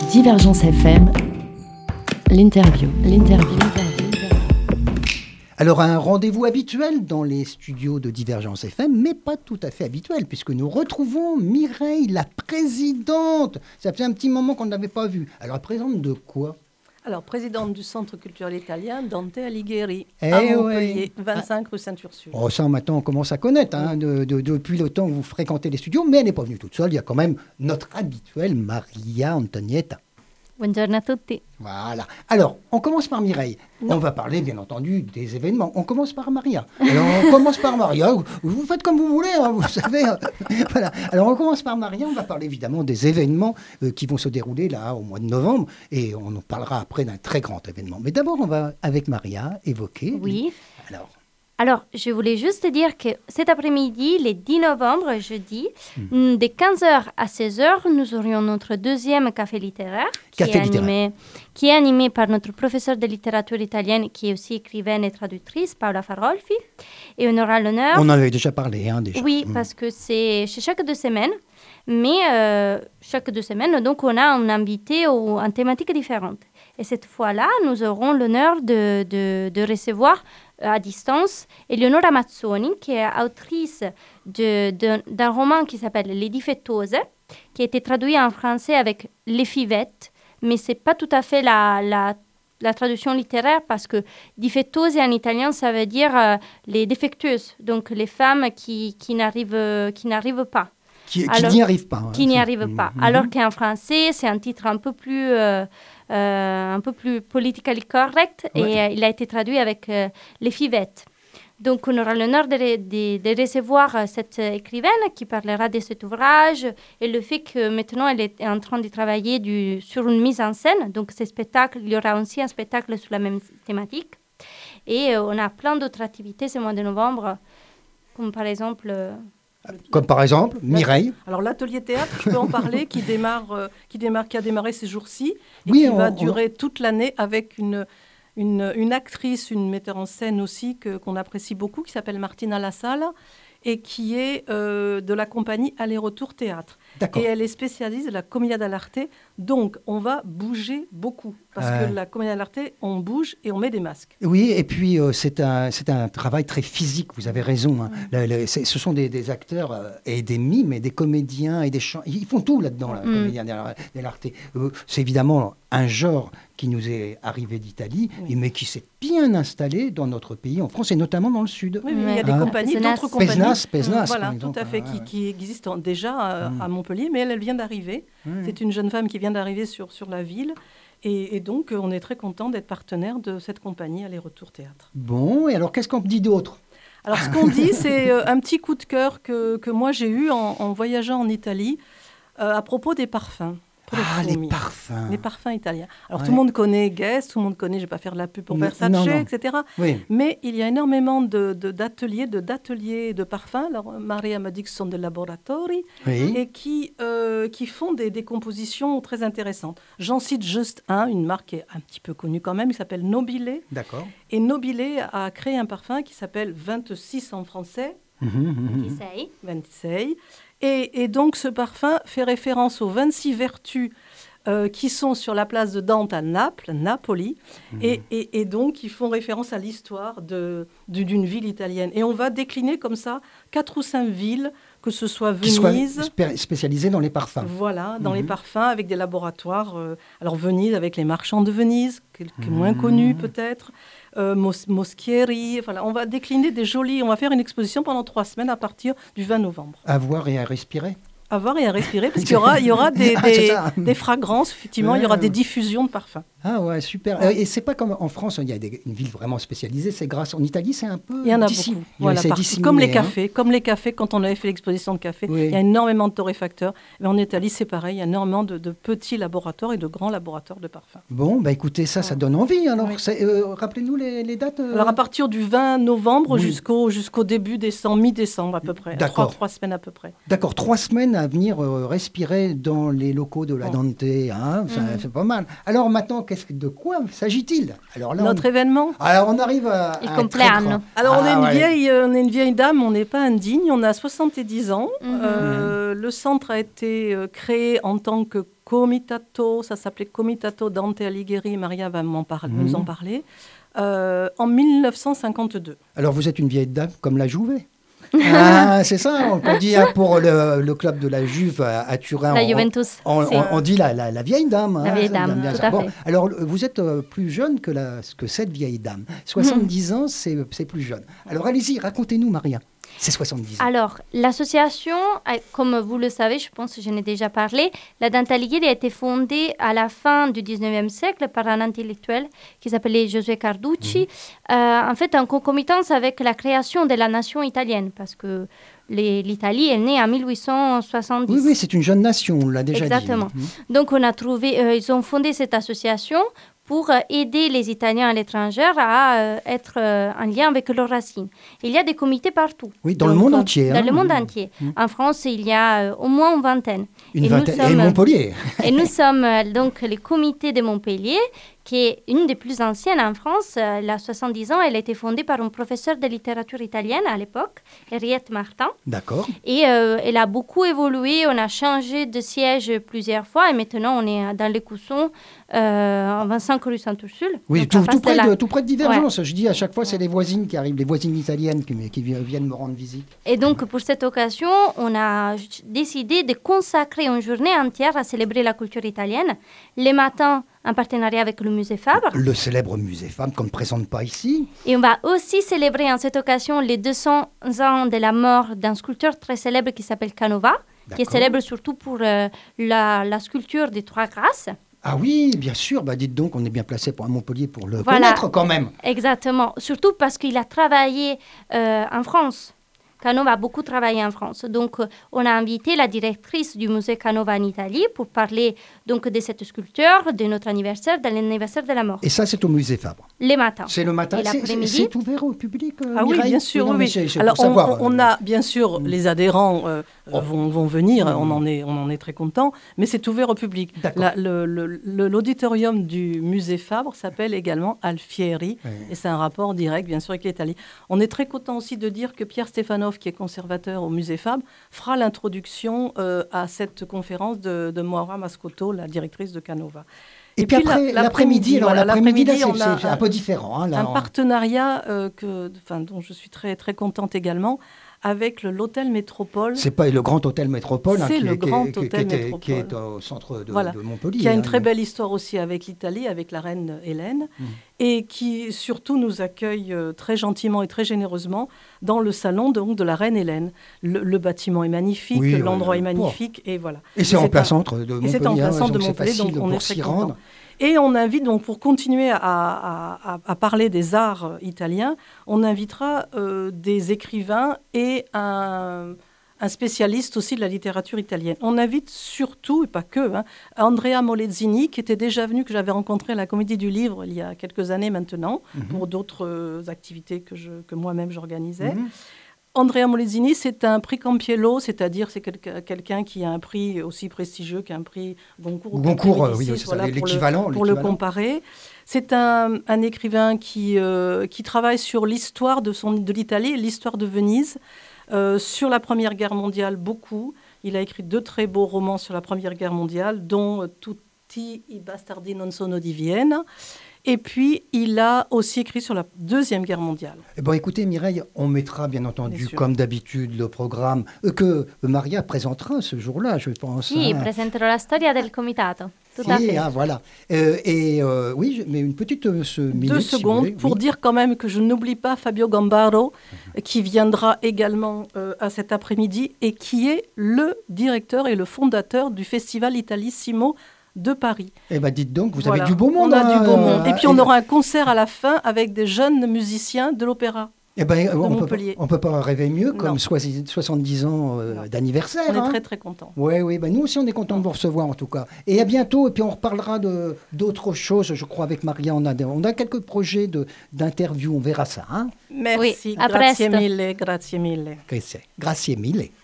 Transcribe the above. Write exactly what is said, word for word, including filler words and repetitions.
Divergence F M, l'interview, l'interview. Alors, un rendez-vous habituel dans les studios de Divergence F M, mais pas tout à fait habituel, puisque nous retrouvons Mireille, la présidente. Ça fait un petit moment qu'on ne l'avait pas vue. Alors, elle présente de quoi ? Alors, présidente du Centre culturel italien Dante Alighieri, eh à Montpellier, ouais. vingt-cinq rue Sainte-Ursule. Oh, ça, maintenant, on commence à connaître, hein, de, de, depuis le temps que vous fréquentez les studios, mais elle n'est pas venue toute seule. Il y a quand même notre habituelle Maria Antonietta. Buongiorno a tutti. Voilà. Alors, on commence par Mireille. Non. On va parler, bien entendu, des événements. On commence par Maria. Alors, on commence par Maria. Vous faites comme vous voulez, hein, vous savez. Voilà. Alors, on commence par Maria. On va parler évidemment des événements euh, qui vont se dérouler là au mois de novembre. Et on en parlera après d'un très grand événement. Mais d'abord, on va, avec Maria, évoquer... Oui. Alors, Alors, je voulais juste dire que cet après-midi, le dix novembre, jeudi, mm. de quinze heures à seize heures, nous aurions notre deuxième café littéraire, qui, Café est, littéraire. Animé, qui est animé par notre professeur de littérature italienne, qui est aussi écrivaine et traductrice, Paola Farolfi. Et on aura l'honneur... on en avait déjà parlé, hein, déjà. Oui, Mm. parce que c'est chez chaque deux semaines. Mais euh, chaque deux semaines, donc, on a un invité ou une thématique différente. Et cette fois-là, nous aurons l'honneur de, de, de recevoir à distance Eleonora Mazzoni, qui est autrice de, de, d'un roman qui s'appelle Les Difettose, qui a été traduit en français avec Les Fivettes, mais ce n'est pas tout à fait la, la, la traduction littéraire, parce que Difettose en italien, ça veut dire euh, les défectueuses, donc les femmes qui, qui, n'arrivent, qui n'arrivent pas. Qui, qui Alors, n'y arrive pas. Hein. Qui n'y arrive pas. Mm-hmm. Alors qu'en français, c'est un titre un peu plus, euh, euh, un peu plus politically correct, ouais. Et euh, il a été traduit avec euh, Les Fivettes. Donc, on aura l'honneur de, de, de recevoir euh, cette écrivaine qui parlera de cet ouvrage et le fait que maintenant, elle est en train de travailler du, sur une mise en scène. Donc, ce spectacle, il y aura aussi un spectacle sur la même thématique. Et euh, on a plein d'autres activités ce mois de novembre, comme par exemple... Euh, Comme par exemple, Mireille. Alors l'atelier théâtre, je peux en parler, qui démarre, euh, qui démarre, qui a démarré ces jours-ci et oui, qui on, va on... durer toute l'année avec une, une, une actrice, une metteur en scène aussi que, qu'on apprécie beaucoup, qui s'appelle Martina Lassalle et qui est euh, de la compagnie Aller-Retour Théâtre. D'accord. Et elle est spécialiste de la commedia dell'arte, donc on va bouger beaucoup, parce euh... que la commedia dell'arte, on bouge et on met des masques. Oui, et puis euh, c'est, un, c'est un travail très physique, vous avez raison. Hein. Mm. Le, le, c'est, ce sont des, des acteurs euh, et des mimes et des comédiens et des chants. Ils font tout là-dedans, la mm. commedia dell'arte. Euh, c'est évidemment un genre qui nous est arrivé d'Italie, oui. mais qui s'est bien installé dans notre pays, en France, et notamment dans le Sud. Oui, mais il y a des hein. compagnies, Pesnas. d'autres compagnies. Pesnas, Pesnas, voilà, par exemple, tout à fait, hein, qui, ouais. qui existent déjà euh, mm. à Montpellier, mais elle, elle vient d'arriver. Mm. C'est une jeune femme qui vient d'arriver sur, sur la ville. Et, et donc, on est très content d'être partenaire de cette compagnie Aller-Retour Théâtre. Bon, et alors, qu'est-ce qu'on dit d'autre ? Alors, ce qu'on dit, c'est euh, un petit coup de cœur que, que moi, j'ai eu en, en voyageant en Italie euh, à propos des parfums. Ah, les parfums. Les parfums italiens. Alors, ouais. tout le monde connaît Guess, tout le monde connaît, je ne vais pas faire de la pub pour Versace, non, non. et cetera. Oui. Mais il y a énormément de, de, d'ateliers, de, d'ateliers de parfums. Alors, Maria m'a dit que ce sont des laboratori oui. et qui, euh, qui font des, des compositions très intéressantes. J'en cite juste un, une marque qui est un petit peu connue quand même, qui s'appelle Nobile. D'accord. Et Nobile a créé un parfum qui s'appelle vingt-six en français. Mmh, mmh, vingt-six. vingt-six. Et, et donc, ce parfum fait référence aux vingt-six vertus euh, qui sont sur la place de Dante à Naples, Napoli, mmh. et, et, et donc, ils font référence à l'histoire de, de, d'une ville italienne. Et on va décliner comme ça quatre ou cinq villes, que ce soit Venise... Qui soient spécialisées dans les parfums. Voilà, dans mmh. les parfums, avec des laboratoires. Euh, alors, Venise, avec les marchands de Venise, qui est mmh. moins connu peut-être... Euh, Mos- Moschieri, voilà, on va décliner des jolis, on va faire une exposition pendant trois semaines à partir du vingt novembre. À voir et à respirer. À voir et à respirer, parce qu'il y aura, il y aura des, des, ah, des fragrances, effectivement, ouais, il y aura des diffusions de parfums. Ah ouais, super. Ouais. Et c'est pas comme en France, il y a des, une ville vraiment spécialisée, c'est grâce. En Italie, c'est un peu. Il y en a dissim... beaucoup. Voilà, par... Comme les cafés, hein. comme les cafés, quand on avait fait l'exposition de café, oui. il y a énormément de torréfacteurs. Mais en Italie, c'est pareil, il y a énormément de, de petits laboratoires et de grands laboratoires de parfums. Bon, bah écoutez, ça, ouais. ça donne envie. Alors, oui. euh, rappelez-nous les, les dates. Euh... Alors, à partir du vingt novembre oui. jusqu'au, jusqu'au début décembre, mi-décembre à peu près. D'accord. Trois, trois semaines à peu près. D'accord, trois semaines à venir euh, respirer dans les locaux de la Dante, hein, ça, mm-hmm. c'est pas mal. Alors maintenant, qu'est-ce que, de quoi s'agit-il? Alors là, Notre on... événement. Alors on arrive à, à un très grand... Alors ah, on, est une ouais. vieille, on est une vieille dame, on n'est pas indigne, on a soixante-dix ans. Mm-hmm. Euh, mm-hmm. Le centre a été créé en tant que Comitato, ça s'appelait Comitato Dante Alighieri, Maria va m'en par- Mmh. nous en parler, euh, en mille neuf cent cinquante-deux. Alors vous êtes une vieille dame comme la Juve. Ah, c'est ça, on dit hein, pour le, le club de la Juve à, à Turin. La on- Juventus. On, si. on- on dit la, la- la vieille dame. La hein, vieille ça, dame, j'aime bien tout ça. à Bon, fait. alors, vous êtes euh, plus jeune que, la, que cette vieille dame. soixante-dix ans, c'est c'est plus jeune. Alors, allez-y, racontez-nous, Maria. C'est soixante-dix ans. Alors, l'association, euh, comme vous le savez, je pense que je n'ai déjà parlé, la Dante Alighieri a été fondée à la fin du dix-neuvième siècle par un intellectuel qui s'appelait Giosuè Carducci, Mmh. euh, en fait en concomitance avec la création de la nation italienne, parce que les- l'Italie est née en mille huit cent soixante-dix. Oui, oui, c'est une jeune nation, on l'a déjà Exactement. dit. Mmh. Donc, on a trouvé, euh, ils ont fondé cette association pour euh, aider les Italiens à l'étranger à euh, être euh, en lien avec leurs racines. Il y a des comités partout. Oui, dans le Donc, monde euh, entier. Dans hein. le monde entier. Mm. En France, il y a euh, au moins une vingtaine. Une Et nous vingtaine. Et sommes- Montpellier. Et nous sommes euh, donc les comités de Montpellier, qui est une des plus anciennes en France. Euh, Elle a soixante-dix ans. Elle a été fondée par un professeur de littérature italienne à l'époque, Henriette Martin. D'accord. Et euh, elle a beaucoup évolué. On a changé de siège plusieurs fois. Et maintenant, on est dans les Coussons, euh, en vingt-cinq rue Saint-Ursule. Oui, donc tout, en face tout, près la- de, tout près de Divergence. Je dis à chaque fois, c'est les voisines qui arrivent, les voisines italiennes qui, qui viennent me rendre visite. Et donc, pour cette occasion, on a j- décidé de consacrer une journée entière à célébrer la culture italienne. Les matins, en partenariat avec le musée Fabre. Le célèbre musée Fabre qu'on ne présente pas ici. Et on va aussi célébrer en cette occasion les deux cents ans de la mort d'un sculpteur très célèbre qui s'appelle Canova, qui est D'accord. célèbre surtout pour euh, la, la sculpture des Trois Grâces. Ah oui, bien sûr. Bah, dites donc, on est bien placé pour un Montpellier pour le Voilà. connaître quand même. Exactement. Surtout parce qu'il a travaillé euh, en France. Canova a beaucoup travaillé en France. Donc, euh, on a invité la directrice du musée Canova en Italie pour parler donc, de cette sculpture, de notre anniversaire, de l'anniversaire de la mort. Et ça, c'est au musée Fabre. Les matins. C'est le matin. Et C'est- C'est l'après-midi. c'est ouvert au public, euh, Ah oui, Mireille bien sûr, non, oui. mais oui. c'est- c'est Alors, pour on, savoir, on- on euh, a bien sûr Mm. les adhérents euh, Oh. vont, vont venir, Mm. on en est, on en est très content, mais c'est ouvert au public. D'accord. La- le- le- le- L'auditorium du musée Fabre s'appelle également Alfieri, Ouais. et c'est un rapport direct, bien sûr, avec l'Italie. On est très content aussi de dire que Pierre Stefanov, qui est conservateur au musée Fabre, fera l'introduction euh, à cette conférence de, de Moira Mascotto, la directrice de Canova. Et, puis après, la- l'après-midi, alors voilà, l'après-midi, là, l'après-midi, c'est on a c'est un peu différent. Hein, là, un on- partenariat euh, que, enfin, dont je suis très, très contente également avec le- l'hôtel Métropole, C'est pas le Grand Hôtel Métropole hein, C'est qui, le est- qui est- Grand qui- qui Hôtel était- Métropole. qui est au centre de, Voilà. de Montpellier. qui a une hein. très belle histoire aussi avec l'Italie, avec la reine Hélène, Mm. et qui surtout nous accueille euh, très gentiment et très généreusement dans le salon donc, de la reine Hélène. Le, le bâtiment est magnifique, Oui, l'endroit ouais, est ouais. magnifique, et voilà. Et c'est en un- plein centre de Et Montpellier. c'est en plein hein, centre de donc c'est Montpellier, donc facile on est pour très s'y content. rendre. Et on invite donc pour continuer à, à- à- à parler des arts euh, italiens, on invitera euh, des écrivains et un, un spécialiste aussi de la littérature italienne. On invite surtout, et pas que, hein, Andrea Molezzini, qui était déjà venu, que j'avais rencontré à la Comédie du Livre il y a quelques années maintenant, Mhm. pour d'autres euh, activités que, je- que moi-même j'organisais. Mhm. Andrea Molezzini, c'est un prix Campiello, c'est-à-dire c'est quelqu'un quelqu'un qui a un prix aussi prestigieux qu'un prix Goncourt. ou qu'un prix Goncourt, euh, oui, Médicis, c'est ça, voilà, pour le- l'équivalent. pour le l'équivalent. comparer. C'est un, un écrivain qui, euh, qui travaille sur l'histoire de, son- de l'Italie, l'histoire de Venise, euh, sur la Première Guerre mondiale, beaucoup. Il a écrit deux très beaux romans sur la Première Guerre mondiale, dont euh, Tutti i bastardi non sono di Vienne. Et puis, il a aussi écrit sur la Deuxième Guerre mondiale. Eh ben, écoutez, Mireille, on mettra bien entendu, Bien sûr. comme d'habitude, le programme euh, que Maria présentera ce jour-là, je pense. Si, hein. presenterò la storia del comitato. Tout à Oui, fait. ah, voilà. Euh, et euh, oui, je- mais une petite euh, ce minute, Deux si vous secondes voulez, pour oui. dire quand même que je n'oublie pas Fabio Gambaro, qui viendra également euh, à cet après-midi et qui est le directeur et le fondateur du Festival Italissimo de Paris. Eh ben, dites donc, vous Voilà. avez du beau monde. On a hein, du beau monde. euh, Et puis on aura un concert à la fin avec des jeunes musiciens de l'opéra. Eh ben, on peut, Montpellier. on peut pas rêver mieux, comme Non. soixante- soixante-dix ans euh, Non. d'anniversaire. On est hein. très très contents. Oui, oui, ben nous aussi on est contents de vous recevoir en tout cas. Et à bientôt, et puis on reparlera de, d'autres choses, je crois, avec Maria. On a, des- on a quelques projets de, d'interview, on verra ça. Hein. Merci. à grazie presto. mille, grazie mille. Grazie mille.